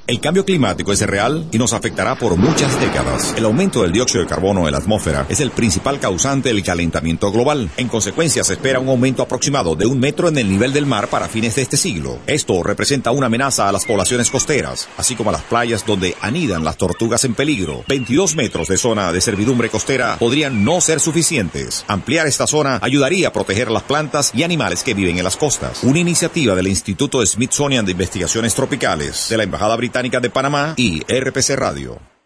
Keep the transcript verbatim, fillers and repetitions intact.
El cambio climático es real y nos afectará por muchas décadas. El aumento del dióxido de carbono en la atmósfera es el principal causante del calentamiento global. En consecuencia, se espera un aumento aproximado de un metro en el nivel del mar para fines de este siglo. Esto representa una amenaza a las poblaciones costeras, así como a las playas donde anidan las tortugas en peligro. veintidós metros de zona de servidumbre costera podrían no ser suficientes. Ampliar esta zona ayudaría a proteger las plantas y animales que viven en las costas. Una iniciativa del Instituto Smithsonian de Investigaciones Tropicales, de la Embajada Británica de Panamá y R P C Radio.